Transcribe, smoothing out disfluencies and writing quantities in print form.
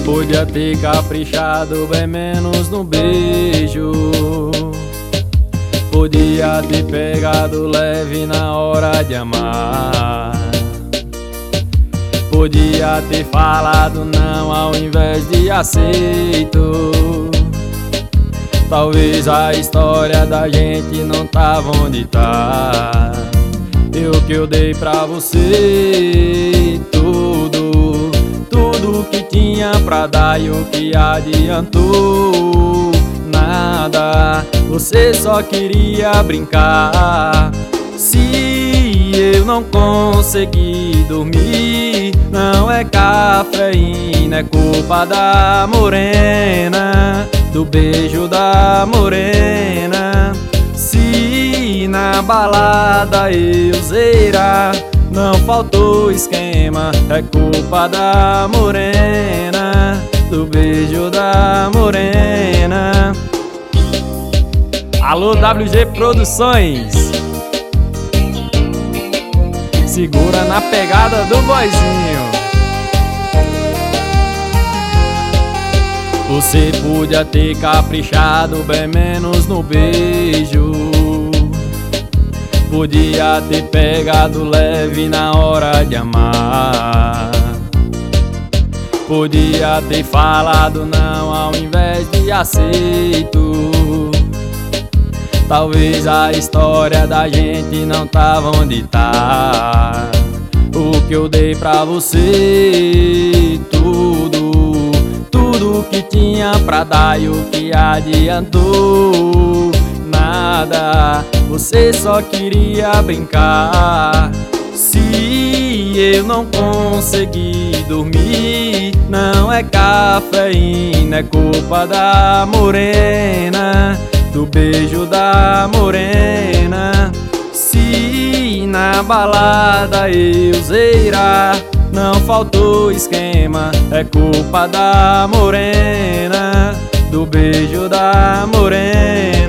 Podia ter caprichado bem menos no beijo. Podia ter pegado leve na hora de amar. Podia ter falado não ao invés de aceito. Talvez a história da gente não tava onde tá. E o que eu dei pra você, tudo que tinha pra dar e o que adiantou, nada. Você só queria brincar. Se eu não consegui dormir, não é cafeína, é culpa da morena, do beijo da morena. Se na balada eu zeirar, não faltou esquema, é culpa da morena, do beijo da morena. Alô WG Produções, segura na pegada do boizinho. Você podia ter caprichado bem menos no beijo. Podia ter pegado leve na hora de amar. Podia ter falado não ao invés de aceito. Talvez a história da gente não tava onde tá. O que eu dei pra você, tudo que tinha pra dar e o que adiantou, nada. Você só queria brincar. Se eu não consegui dormir, não é cafeína, é culpa da morena, do beijo da morena. Se na balada eu zeirar, não faltou esquema, é culpa da morena, do beijo da morena.